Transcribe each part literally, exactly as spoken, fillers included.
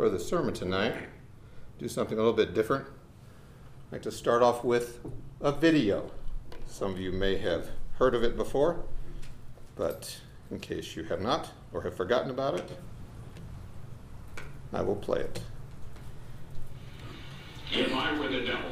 for the sermon tonight, do something a little bit different. I'd like to start off with a video. Some of you may have heard of it before, but in case you have not or have forgotten about it, I will play it. If I were the devil,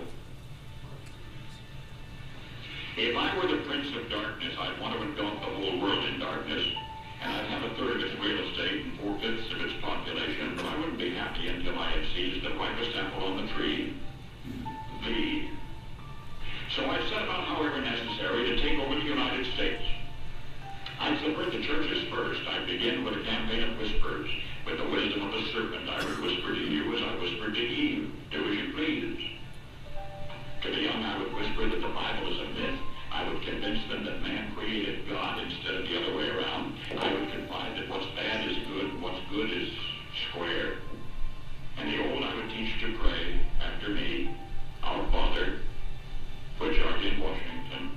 if I were the prince of darkness, I'd want to engulf the whole world in darkness, and I'd have a third of its real estate and four-fifths of its population, but I wouldn't be happy until I had seized the ripest apple on the tree, thee. So I set about, however necessary, to take over the United States. I'd subvert the churches first. I'd begin with a campaign of whispers. With the wisdom of the serpent, I would whisper to you as I whispered to Eve, do as you please. To the young, I would whisper that the Bible is a myth. I would convince them that man created God instead of the other way around. I would confide that what's bad is good and what's good is square. And the old, I would teach to pray after me, Our Father, which art in Washington.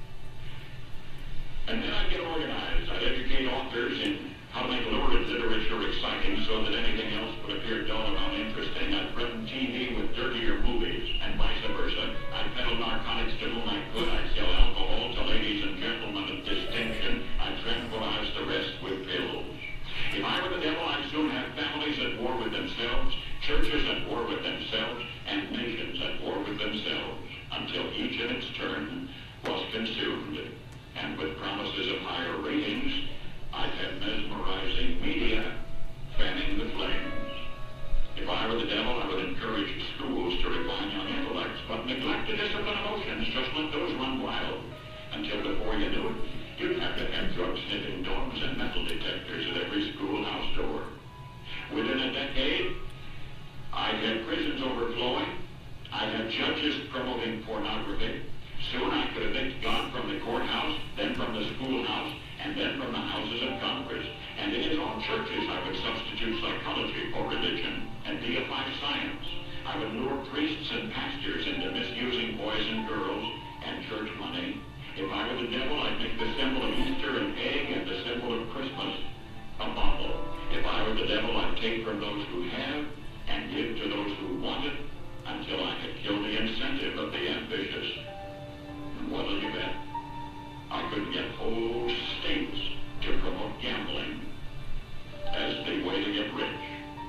And then I'd get organized. I'd educate authors in how to make lurid literature exciting so that anything else would appear dull or uninteresting. I'd threaten T V with dirtier movies, and vice versa. I'd peddle narcotics to whom I could. I'd sell alcohol to ladies and gentlemen of distinction. I'd tranquilize the rest with pills. If I were the devil, I'd soon have families at war with themselves, churches at war with themselves, and nations at war with themselves, until each in its turn was consumed. And with promises of higher ratings, I'd have mesmerizing media fanning the flames. If I were the devil, I would encourage schools to refine young intellects, but neglect to discipline emotions. Just let those run wild. Until before you knew it, you'd have to have drug-sniffing dogs and metal detectors at every schoolhouse door. Within a decade, I'd have prisons overflowing. I'd have judges promoting pornography. Soon I could evict God from the courthouse, then from the schoolhouse, and then from the houses of Congress. And in his own churches, I would substitute psychology for religion and deify science. I would lure priests and pastors into misusing boys and girls and church money. If I were the devil, I'd make the symbol of Easter an egg and the symbol of Christmas a bottle. If I were the devil, I'd take from those who have and give to those who want it until I had killed the incentive of the ambitious. And what'll you bet? I could get whole states to promote gambling as the way to get rich.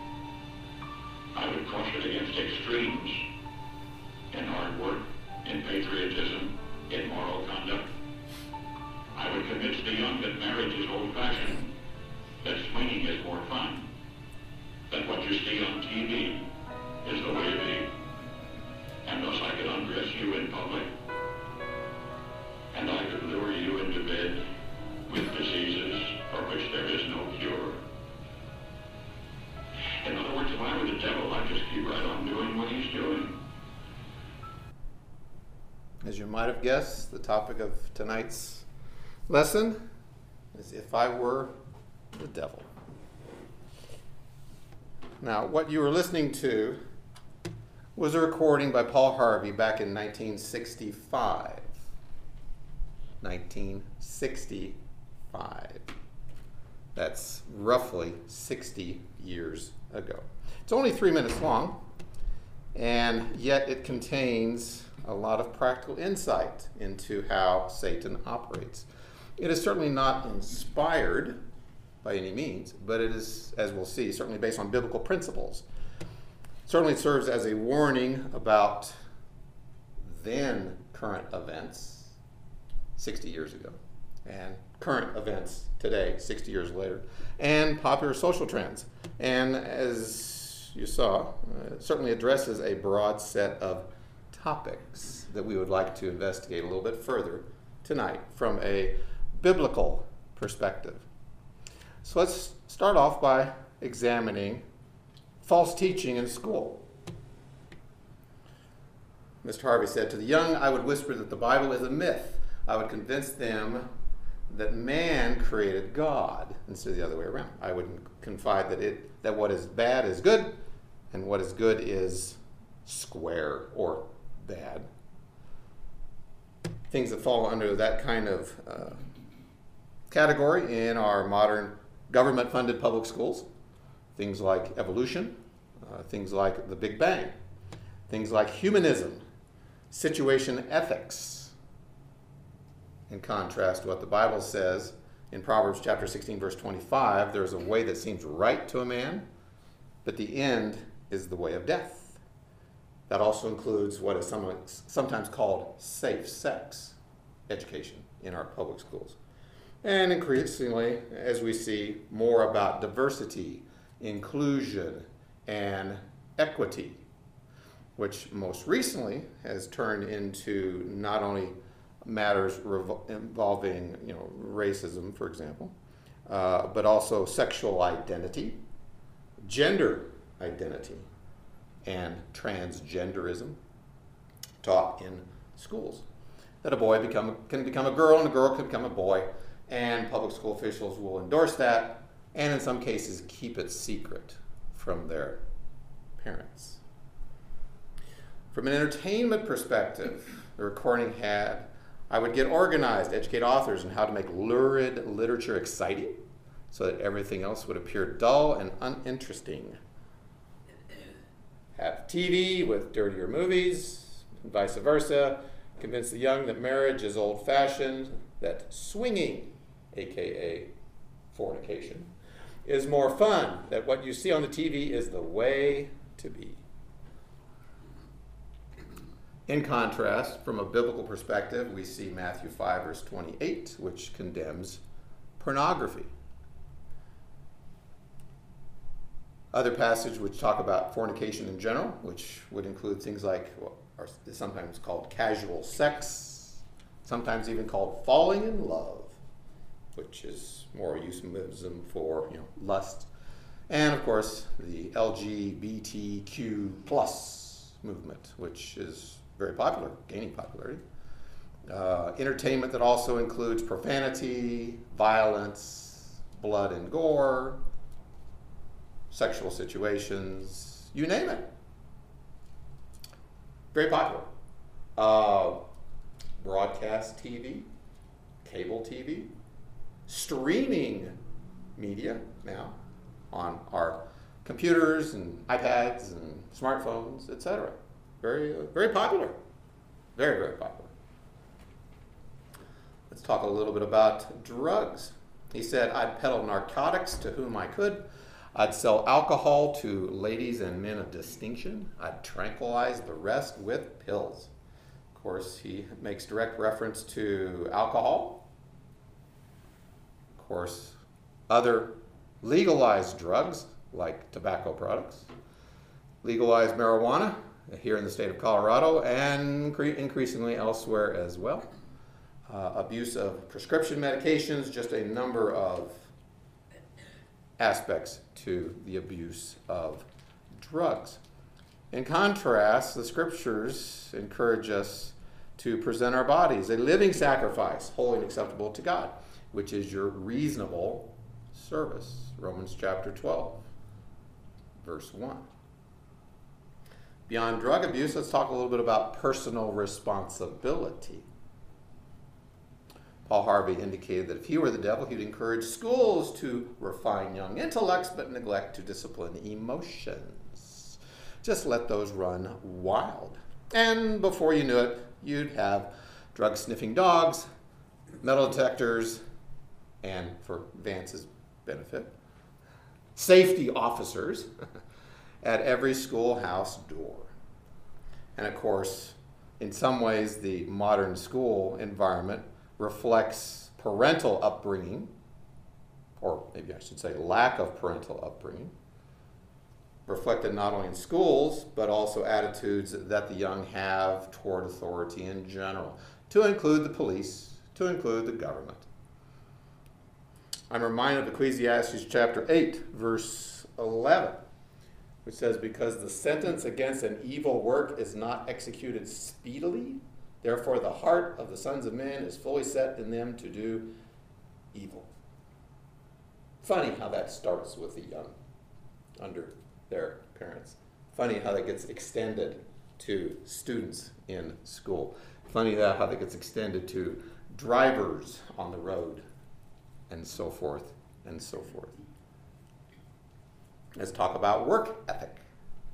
I would crush it against extremes in hard work, in patriotism, in moral conduct. I would convince the young that marriage is old-fashioned, that swinging is more fun, that what you see on T V is the way to be. And thus I could undress you in public, and I could lure you into bed with diseases for which there is no cure. In other words, if I were the devil, I'd just keep right on doing what he's doing. As you might have guessed, the topic of tonight's lesson is If I Were the Devil. Now, what you were listening to was a recording by Paul Harvey back in nineteen sixty-five. nineteen sixty-five. That's roughly sixty years ago. It's only three minutes long, and yet it contains a lot of practical insight into how Satan operates. It is certainly not inspired by any means, but it is, as we'll see, certainly based on biblical principles. Certainly serves as a warning about then current events sixty years ago, and current events today, sixty years later, and popular social trends. And as you saw, uh, it certainly addresses a broad set of topics that we would like to investigate a little bit further tonight from a biblical perspective. So let's start off by examining false teaching in school. Mister Harvey said, to the young, I would whisper that the Bible is a myth. I would convince them that man created God instead of the other way around. I would confide that it that what is bad is good and what is good is square or bad. Things that fall under that kind of uh, category in our modern government-funded public schools. Things like evolution, uh, things like the Big Bang, things like humanism, situation ethics, in contrast to what the Bible says in Proverbs chapter sixteen, verse twenty-five, there's a way that seems right to a man, but the end is the way of death. That also includes what is sometimes called safe sex education in our public schools. And increasingly, as we see, more about diversity, inclusion, and equity, which most recently has turned into not only matters revol- involving, you know, racism, for example, uh, but also sexual identity, gender identity, and transgenderism taught in schools. That a boy become, can become a girl and a girl can become a boy, and public school officials will endorse that, and in some cases keep it secret from their parents. From an entertainment perspective, the recording had, I would get organized, educate authors on how to make lurid literature exciting so that everything else would appear dull and uninteresting. Have T V with dirtier movies, and vice versa. Convince the young that marriage is old-fashioned, that swinging, aka fornication, is more fun, that what you see on the T V is the way to be. In contrast, from a biblical perspective, we see Matthew five, verse twenty-eight, which condemns pornography. Other passages which talk about fornication in general, which would include things like what are sometimes called casual sex, sometimes even called falling in love, which is more euphemism for, you know, lust, and of course the L G B T Q plus movement, which is very popular, gaining popularity. Uh, entertainment that also includes profanity, violence, blood and gore, sexual situations, you name it. Very popular. Uh, broadcast T V, cable T V, streaming media now on our computers and iPads and smartphones, et cetera. Very, uh, very popular. Very, very popular. Let's talk a little bit about drugs. He said, I'd peddle narcotics to whom I could. I'd sell alcohol to ladies and men of distinction. I'd tranquilize the rest with pills. Of course, he makes direct reference to alcohol. Of course, other legalized drugs like tobacco products, legalized marijuana here in the state of Colorado and incre- increasingly elsewhere as well. Uh, abuse of prescription medications, just a number of aspects to the abuse of drugs. In contrast, the scriptures encourage us to present our bodies a living sacrifice, holy and acceptable to God, which is your reasonable service. Romans chapter twelve, verse one. Beyond drug abuse, let's talk a little bit about personal responsibility. Paul Harvey indicated that if he were the devil, he'd encourage schools to refine young intellects but neglect to discipline emotions. Just let those run wild. And before you knew it, you'd have drug-sniffing dogs, metal detectors, and for Vance's benefit, safety officers at every schoolhouse door. And of course, in some ways, the modern school environment reflects parental upbringing, or maybe I should say lack of parental upbringing, reflected not only in schools, but also attitudes that the young have toward authority in general, to include the police, to include the government. I'm reminded of Ecclesiastes chapter eight, verse eleven, which says, because the sentence against an evil work is not executed speedily, therefore the heart of the sons of men is fully set in them to do evil. Funny how that starts with the young under their parents. Funny how that gets extended to students in school. Funny that how that gets extended to drivers on the road, and so forth and so forth. Let's talk about work ethic.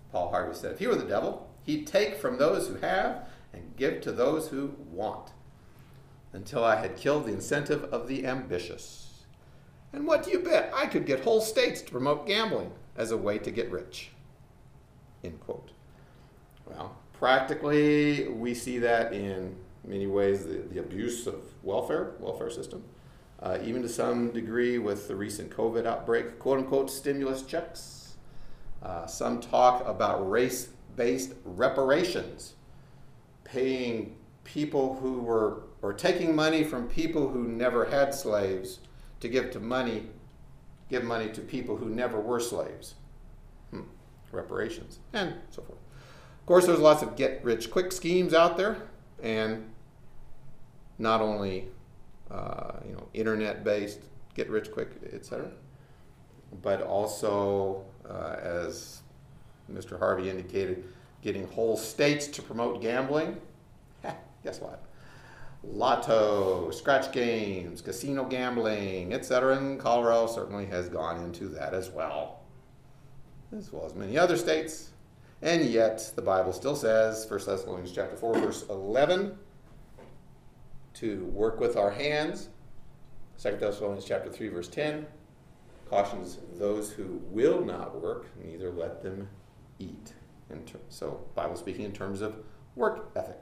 Paul Harvey said, if he were the devil, he'd take from those who have and give to those who want, until I had killed the incentive of the ambitious. And what do you bet? I could get whole states to promote gambling as a way to get rich. End quote. Well, practically, we see that in many ways, the, the abuse of welfare, welfare system, uh, even to some degree with the recent COVID outbreak, quote-unquote stimulus checks. Uh, some talk about race-based reparations, paying people who were, or taking money from people who never had slaves to give to money, give money to people who never were slaves. Hmm. Reparations, and so forth. Of course, there's lots of get-rich-quick schemes out there, and not only uh, you know, internet-based get-rich-quick, et cetera, but also, uh, as Mister Harvey indicated, getting whole states to promote gambling. Guess what? Lotto, scratch games, casino gambling, et cetera. And Colorado certainly has gone into that as well, as well as many other states. And yet, the Bible still says, First Thessalonians chapter four, verse eleven, to work with our hands. Second Thessalonians chapter three, verse ten, cautions those who will not work, neither let them eat. In ter- so, Bible speaking in terms of work ethic.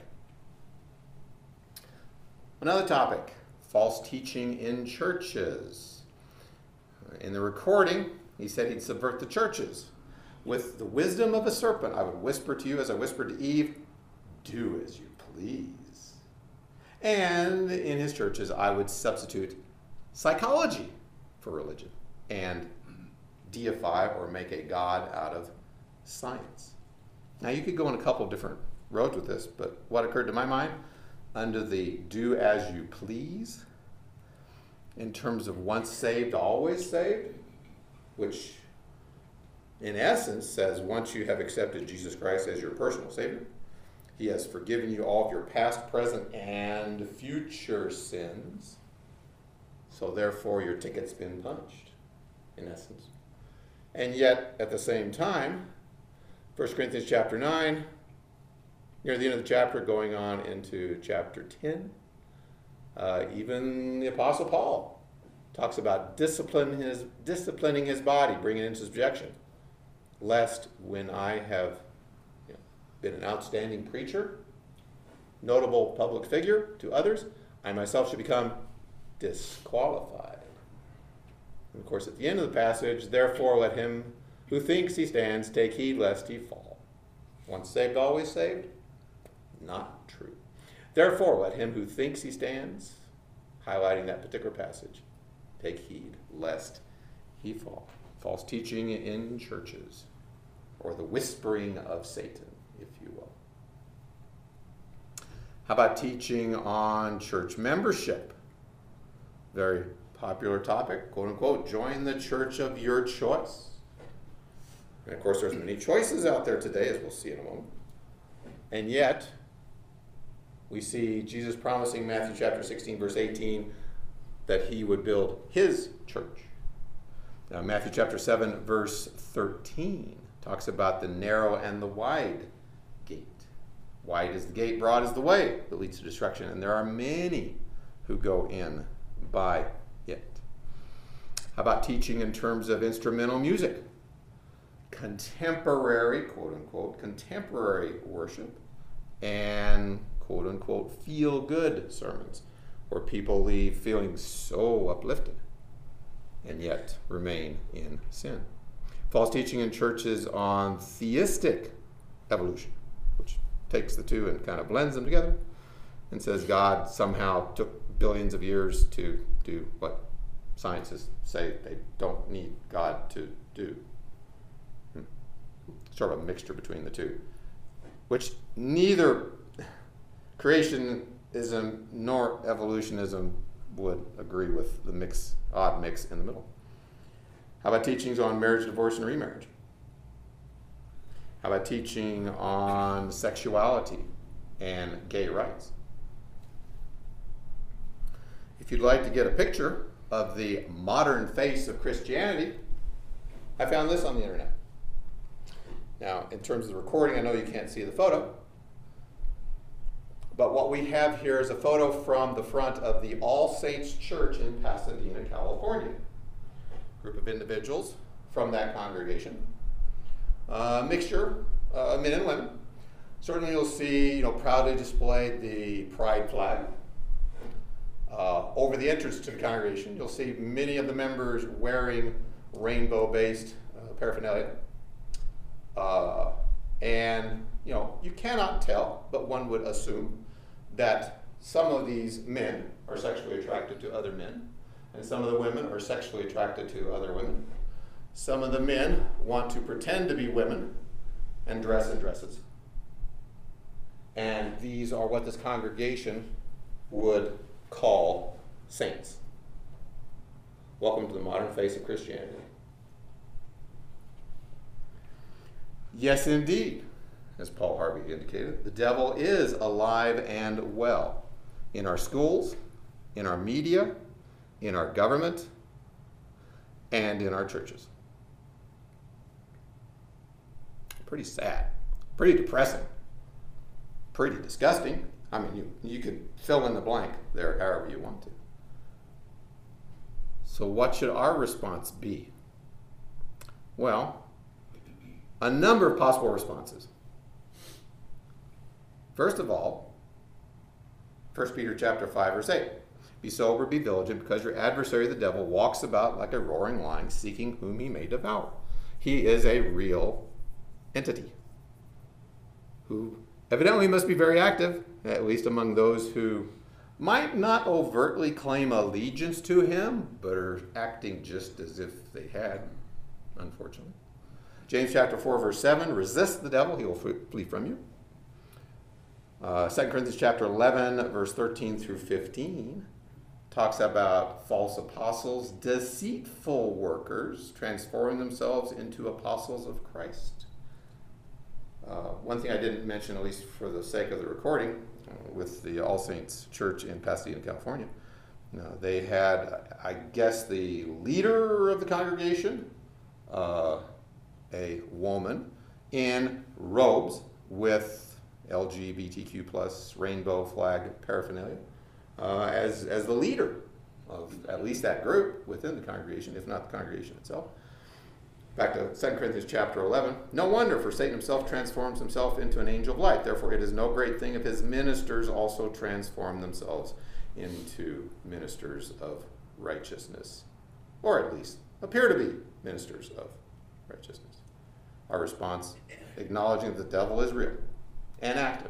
Another topic, false teaching in churches. In the recording, he said he'd subvert the churches. With the wisdom of a serpent, I would whisper to you as I whispered to Eve, do as you please. And in his churches, I would substitute psychology for religion and deify or make a god out of science. Now, you could go on a couple of different roads with this, but what occurred to my mind, under the do as you please, in terms of once saved, always saved, which in essence says once you have accepted Jesus Christ as your personal Savior, he has forgiven you all of your past, present, and future sins. So therefore your ticket's been punched, in essence. And yet, at the same time, First Corinthians chapter nine, near the end of the chapter, going on into chapter ten, uh, even the Apostle Paul talks about discipline his, disciplining his body, bringing it into subjection, lest when I have you know, been an outstanding preacher, notable public figure to others, I myself should become disqualified. And of course, at the end of the passage, therefore let him who thinks he stands take heed lest he fall. Once saved, always saved? Not true. Therefore, let him who thinks he stands, highlighting that particular passage, take heed lest he fall. False teaching in churches, or the whispering of Satan, if you will. How about teaching on church membership? Very popular topic, quote unquote, join the church of your choice. And of course, there's many choices out there today, as we'll see in a moment. And yet, we see Jesus promising Matthew chapter sixteen, verse eighteen, that he would build his church. Now, Matthew chapter seven, verse thirteen, talks about the narrow and the wide gate. Wide is the gate, broad is the way that leads to destruction, and there are many who go in by it. How about teaching in terms of instrumental music? Contemporary, quote unquote, contemporary worship, and quote unquote feel good sermons, where people leave feeling so uplifted and yet remain in sin. False teaching in churches on theistic evolution, which takes the two and kind of blends them together and says God somehow took billions of years to do what scientists say they don't need God to do. Sort of a mixture between the two, which neither creationism nor evolutionism would agree with, the mix, odd mix in the middle. How about teachings on marriage, divorce, and remarriage? How about teaching on sexuality and gay rights? If you'd like to get a picture of the modern face of Christianity, I found this on the internet. Now, in terms of the recording, I know you can't see the photo, but what we have here is a photo from the front of the All Saints Church in Pasadena, California. A group of individuals from that congregation. A uh, mixture of uh, men and women. Certainly you'll see, you know, proudly displayed the pride flag. Uh, over the entrance to the congregation, you'll see many of the members wearing rainbow-based uh, paraphernalia. Uh, and, you know, you cannot tell, but one would assume that some of these men are sexually attracted to other men, and some of the women are sexually attracted to other women. Some of the men want to pretend to be women and dress in dresses. And these are what this congregation would call saints. Welcome to the modern face of Christianity. Yes, indeed, as Paul Harvey indicated, the devil is alive and well in our schools, in our media, in our government, and in our churches. Pretty sad, pretty depressing, pretty disgusting. I mean, you, you can fill in the blank there however you want to. So what should our response be? Well, a number of possible responses. First of all, First Peter chapter five, verse eight. Be sober, be vigilant, because your adversary the devil walks about like a roaring lion, seeking whom he may devour. He is a real entity who evidently must be very active, at least among those who might not overtly claim allegiance to him, but are acting just as if they had, unfortunately. James chapter four, verse seven, resist the devil, he will flee from you. Uh, Second Corinthians chapter eleven, verse thirteen through fifteen, talks about false apostles, deceitful workers, transforming themselves into apostles of Christ. Uh, one thing I didn't mention, at least for the sake of the recording, uh, with the All Saints Church in Pasadena, California, uh, they had, I guess, the leader of the congregation, uh, a woman in robes with L G B T Q plus rainbow flag paraphernalia uh, as, as the leader of at least that group within the congregation, if not the congregation itself. Back to Second Corinthians chapter eleven. No wonder, for Satan himself transforms himself into an angel of light. Therefore it is no great thing if his ministers also transform themselves into ministers of righteousness, or at least appear to be ministers of righteousness. Our response, acknowledging that the devil is real and active,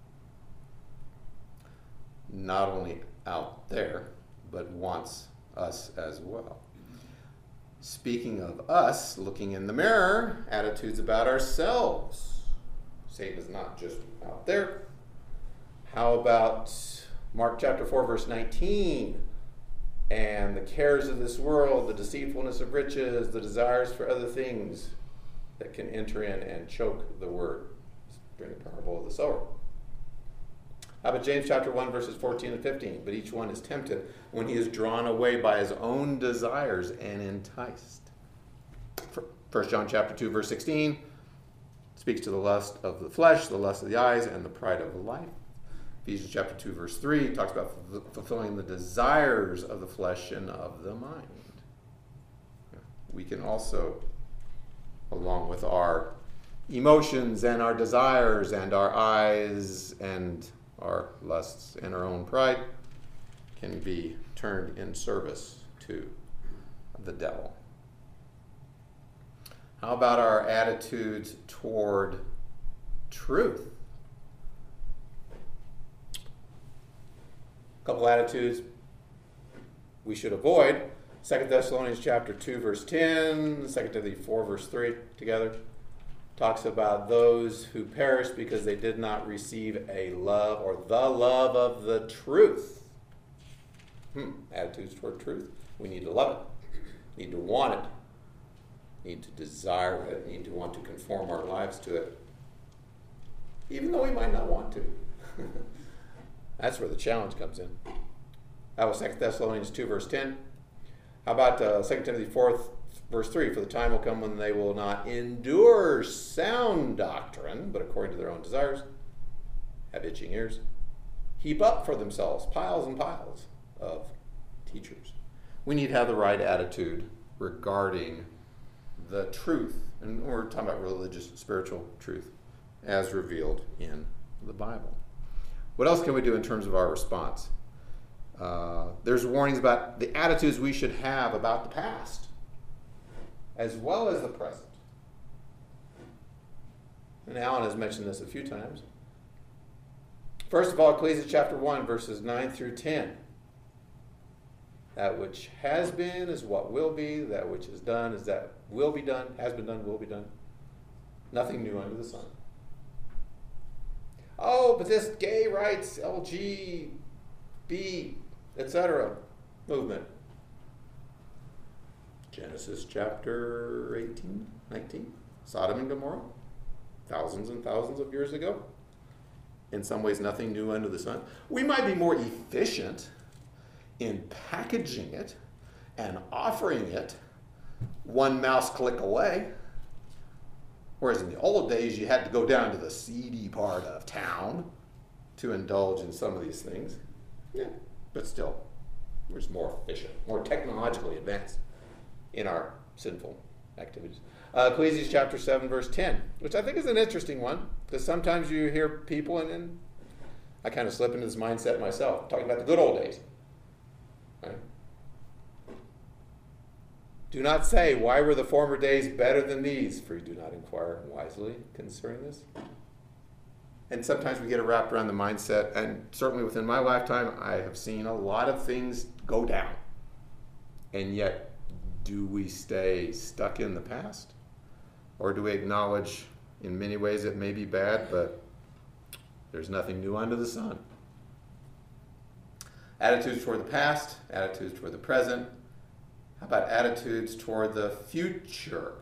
not only out there, but wants us as well. Speaking of us, looking in the mirror, attitudes about ourselves. Satan is not just out there. How about Mark chapter four, verse nineteen? And the cares of this world, the deceitfulness of riches, the desires for other things that can enter in and choke the word during the parable of the sower. How about James chapter one, verses fourteen and fifteen? But each one is tempted when he is drawn away by his own desires and enticed. First John chapter two, verse sixteen speaks to the lust of the flesh, the lust of the eyes, and the pride of life. Ephesians chapter two, verse three talks about fulfilling the desires of the flesh and of the mind. We can also, along with our emotions and our desires and our eyes and our lusts and our own pride, can be turned in service to the devil. How about our attitudes toward truth? A couple attitudes we should avoid. Second Thessalonians chapter two, verse ten, Second Timothy four, verse three together talks about those who perish because they did not receive a love or the love of the truth. Hmm. Attitudes toward truth. We need to love it. Need to want it. Need to desire it. Need to want to conform our lives to it. Even though we might not want to. That's where the challenge comes in. That was Second Thessalonians two, verse ten. How about uh, Second Timothy four, Verse three, for the time will come when they will not endure sound doctrine, but according to their own desires, have itching ears, heap up for themselves piles and piles of teachers. We need to have the right attitude regarding the truth, and we're talking about religious, spiritual truth, as revealed in the Bible. What else can we do in terms of our response? Uh, there's warnings about the attitudes we should have about the past, as well as the present. And Alan has mentioned this a few times. First of all, Ecclesiastes chapter one, verses nine through ten. That which has been is what will be. That which is done is that will be done, has been done, will be done. Nothing new under the sun. Oh, but this gay rights, L G B, et cetera movement. Genesis chapter eighteen, nineteen. Sodom and Gomorrah. Thousands and thousands of years ago. In some ways, nothing new under the sun. We might be more efficient in packaging it and offering it one mouse click away. Whereas in the old days, you had to go down to the seedy part of town to indulge in some of these things. Yeah, but still, we're just more efficient, more technologically advanced in our sinful activities. Uh, Ecclesiastes chapter seven, verse ten, which I think is an interesting one, because sometimes you hear people, and, and I kind of slip into this mindset myself, talking about the good old days. Right? Do not say, why were the former days better than these? For you do not inquire wisely concerning this. And sometimes we get it wrapped around the mindset, and certainly within my lifetime, I have seen a lot of things go down. And yet, do we stay stuck in the past? Or do we acknowledge in many ways it may be bad, but there's nothing new under the sun? Attitudes toward the past, attitudes toward the present. How about attitudes toward the future?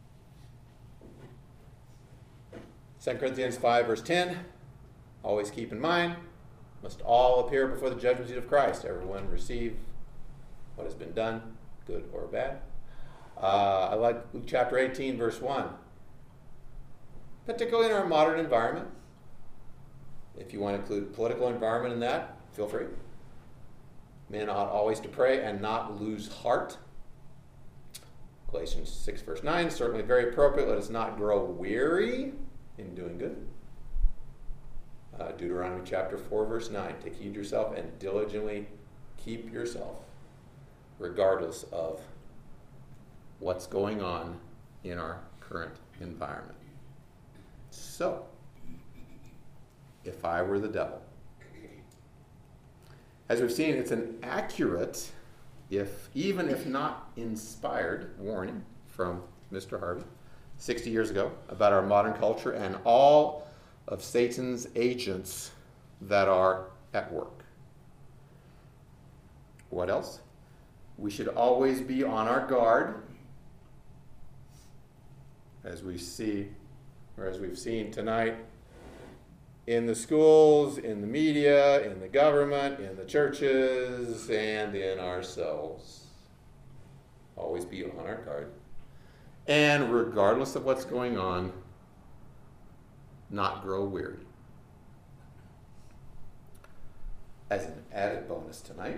Second Corinthians five, verse ten. Always keep in mind, must all appear before the judgment seat of Christ. Everyone receive what has been done, good or bad. Uh, I like Luke chapter eighteen, verse one. Particularly in our modern environment. If you want to include political environment in that, feel free. Men ought always to pray and not lose heart. Galatians six, verse nine, certainly very appropriate. Let us not grow weary in doing good. Uh, Deuteronomy chapter four, verse nine, take heed to yourself and diligently keep yourself, regardless of what's going on in our current environment. So, if I were the devil, as we've seen, it's an accurate, if even if not inspired, warning from Mister Harvey sixty years ago about our modern culture and all of Satan's agents that are at work. What else? We should always be on our guard, as we see, or as we've seen tonight, in the schools, in the media, in the government, in the churches, and in ourselves. Always be on our guard. And regardless of what's going on, not grow weary. As an added bonus tonight,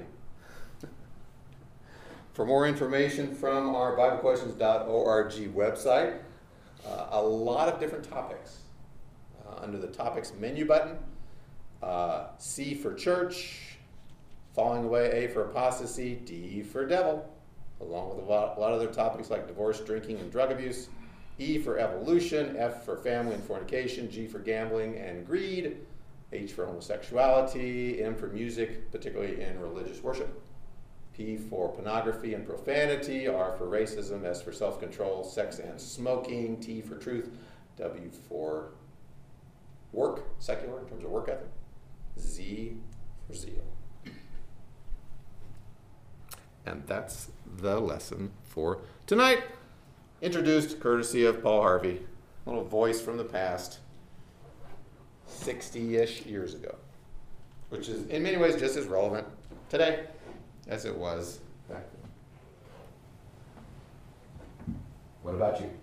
for more information from our Bible Questions dot org website, uh, a lot of different topics. Uh, under the topics menu button, uh, C for church, falling away, A for apostasy, D for devil, along with a lot, a lot of other topics like divorce, drinking, and drug abuse, E for evolution, F for family and fornication, G for gambling and greed, H for homosexuality, M for music, particularly in religious worship, P for pornography and profanity, R for racism, S for self-control, sex and smoking, T for truth, W for work, secular in terms of work ethic, Z for zeal. And that's the lesson for tonight. Introduced courtesy of Paul Harvey, a little voice from the past, sixty-ish years ago, which is in many ways just as relevant today as it was back then. What about you?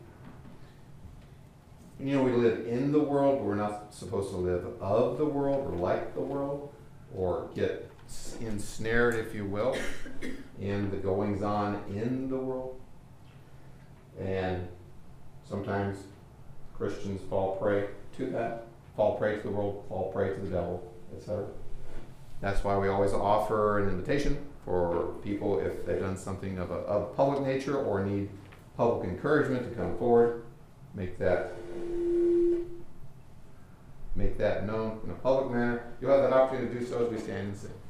You know, we live in the world, but we're not supposed to live of the world or like the world or get s- ensnared, if you will, in the goings on in the world. And sometimes Christians fall prey to that, fall prey to the world, fall prey to the devil, et cetera. That's why we always offer an invitation for people if they've done something of a of public nature or need public encouragement to come forward, make that make that known in a public manner. You'll have that opportunity to do so as we stand and sing.